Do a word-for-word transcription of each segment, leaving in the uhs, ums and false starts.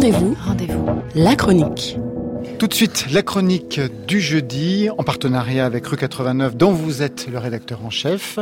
Rendez-vous, rendez-vous, la chronique. Tout de suite, la chronique du jeudi, en partenariat avec Rue quatre-vingt-neuf, dont vous êtes le rédacteur en chef,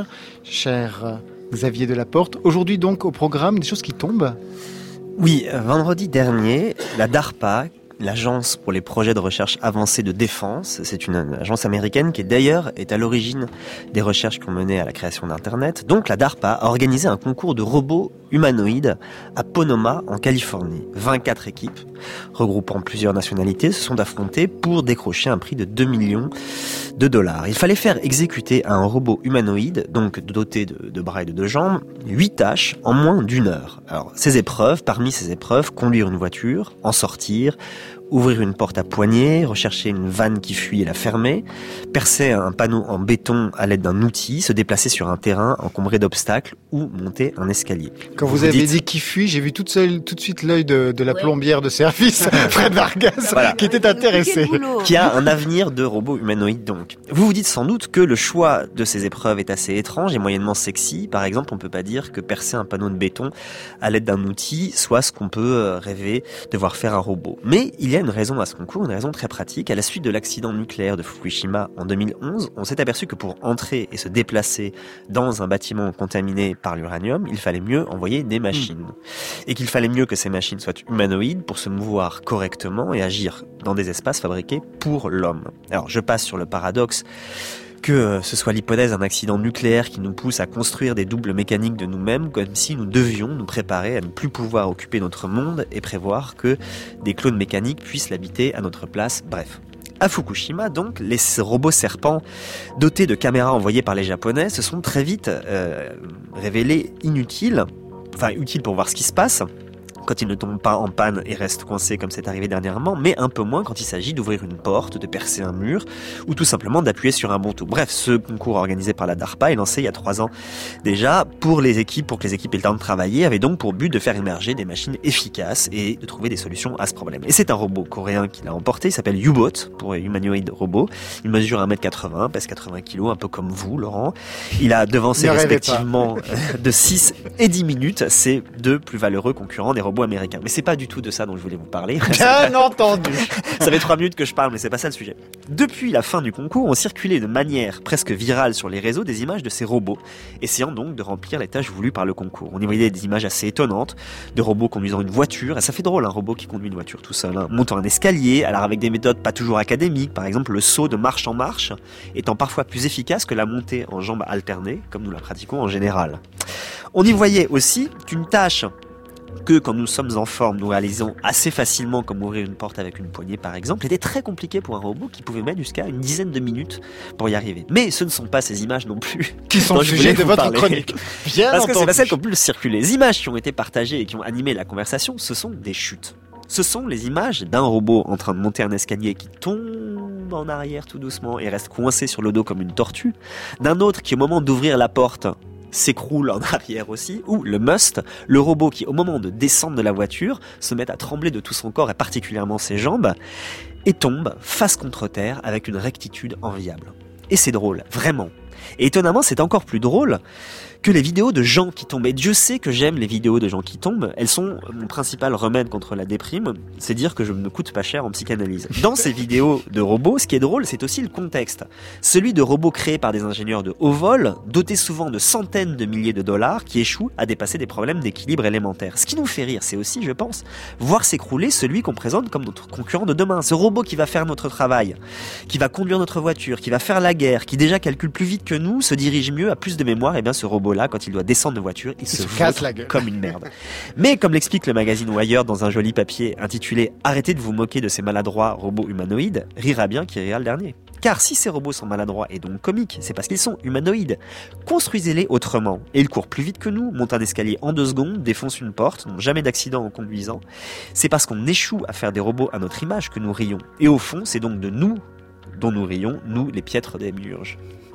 cher Xavier Delaporte. Aujourd'hui donc, au programme, des choses qui tombent. Oui, vendredi dernier, la DARPA, l'Agence pour les projets de recherche avancée de défense, c'est une agence américaine qui d'ailleurs est à l'origine des recherches qui ont mené à la création d'Internet. Donc la DARPA a organisé un concours de robots humanoïdes à Ponoma, en Californie. vingt-quatre équipes, regroupant plusieurs nationalités, se sont affrontées pour décrocher un prix de deux millions de dollars. Il fallait faire exécuter à un robot humanoïde, donc doté de, de bras et de deux jambes, huit tâches en moins d'une heure. Alors, ces épreuves, parmi ces épreuves, conduire une voiture, en sortir, ouvrir une porte à poignée, rechercher une vanne qui fuit et la fermer, percer un panneau en béton à l'aide d'un outil, se déplacer sur un terrain encombré d'obstacles ou monter un escalier. Quand vous, vous avez dites... dit qui fuit, j'ai vu tout, seul, tout de suite l'œil de, de la ouais. plombière de service, Fred Vargas, voilà. qui était intéressé. Qui a un avenir de robot humanoïde donc. Vous vous dites sans doute que le choix de ces épreuves est assez étrange et moyennement sexy. Par exemple, on peut pas dire que percer un panneau de béton à l'aide d'un outil soit ce qu'on peut rêver de voir faire un robot. Mais il y a une raison à ce concours, une raison très pratique. À la suite de l'accident nucléaire de Fukushima en deux mille onze, on s'est aperçu que pour entrer et se déplacer dans un bâtiment contaminé par l'uranium, il fallait mieux envoyer des machines. Mmh. Et qu'il fallait mieux que ces machines soient humanoïdes pour se mouvoir correctement et agir dans des espaces fabriqués pour l'homme. Alors, je passe sur le paradoxe que ce soit l'hypothèse d'un accident nucléaire qui nous pousse à construire des doubles mécaniques de nous-mêmes, comme si nous devions nous préparer à ne plus pouvoir occuper notre monde et prévoir que des clones mécaniques puissent l'habiter à notre place. Bref. À Fukushima, donc, les robots serpents dotés de caméras envoyées par les Japonais se sont très vite euh, révélés inutiles, enfin utiles pour voir ce qui se passe, quand ils ne tombent pas en panne et restent coincés comme c'est arrivé dernièrement, mais un peu moins quand il s'agit d'ouvrir une porte, de percer un mur, ou tout simplement d'appuyer sur un bouton. Bref, ce concours organisé par la DARPA est lancé il y a trois ans déjà pour les équipes, pour que les équipes aient le temps de travailler, avait donc pour but de faire émerger des machines efficaces et de trouver des solutions à ce problème. Et c'est un robot coréen qui l'a emporté, il s'appelle U-Bot, pour Humanoid Robot. Il mesure un mètre quatre-vingts, pèse quatre-vingts kilos, un peu comme vous, Laurent. Il a devancé respectivement de six et dix minutes ses deux plus valeureux concurrents des robots américains. Mais c'est pas du tout de ça dont je voulais vous parler. Bien entendu. Ça fait trois minutes que je parle, mais c'est pas ça le sujet. Depuis la fin du concours, ont circulé de manière presque virale sur les réseaux des images de ces robots, essayant donc de remplir les tâches voulues par le concours. On y voyait des images assez étonnantes, de robots conduisant une voiture, et ça fait drôle un robot qui conduit une voiture tout seul, hein, montant un escalier, alors avec des méthodes pas toujours académiques, par exemple le saut de marche en marche, étant parfois plus efficace que la montée en jambes alternées, comme nous la pratiquons en général. On y voyait aussi qu'une tâche que quand nous sommes en forme, nous réalisons assez facilement, comme ouvrir une porte avec une poignée par exemple, était très compliqué pour un robot qui pouvait mettre jusqu'à une dizaine de minutes pour y arriver. Mais ce ne sont pas ces images non plus qui sont le sujet de votre parler. Chronique. Bien Parce entendu. que c'est pas celles qui ont pu circuler. Les images qui ont été partagées et qui ont animé la conversation, ce sont des chutes. Ce sont les images d'un robot en train de monter un escalier qui tombe en arrière tout doucement et reste coincé sur le dos comme une tortue, d'un autre qui au moment d'ouvrir la porte s'écroule en arrière aussi, ou le Must, le robot qui au moment de descendre de la voiture se met à trembler de tout son corps et particulièrement ses jambes et tombe face contre terre avec une rectitude enviable. Et c'est drôle, vraiment. Et étonnamment, c'est encore plus drôle que les vidéos de gens qui tombent. Et Dieu sait que j'aime les vidéos de gens qui tombent. Elles sont mon principal remède contre la déprime. C'est dire que je me coûte pas cher en psychanalyse. Dans ces vidéos de robots, ce qui est drôle, c'est aussi le contexte. Celui de robots créés par des ingénieurs de haut vol, dotés souvent de centaines de milliers de dollars, qui échouent à dépasser des problèmes d'équilibre élémentaire. Ce qui nous fait rire, c'est aussi, je pense, voir s'écrouler celui qu'on présente comme notre concurrent de demain. Ce robot qui va faire notre travail, qui va conduire notre voiture, qui va faire la guerre, qui déjà calcule plus vite que nous, se dirige mieux, a plus de mémoire, et bien ce robot là, quand il doit descendre de voiture, il, il se, se casse la gueule comme une merde. Mais comme l'explique le magazine Wired dans un joli papier intitulé « Arrêtez de vous moquer de ces maladroits robots humanoïdes », rira bien qui rira le dernier. Car si ces robots sont maladroits et donc comiques, c'est parce qu'ils sont humanoïdes. Construisez-les autrement. Et ils courent plus vite que nous, montent un escalier en deux secondes, défoncent une porte, n'ont jamais d'accident en conduisant. C'est parce qu'on échoue à faire des robots à notre image que nous rions. Et au fond, c'est donc de nous dont nous rions, nous les piètres démiurges.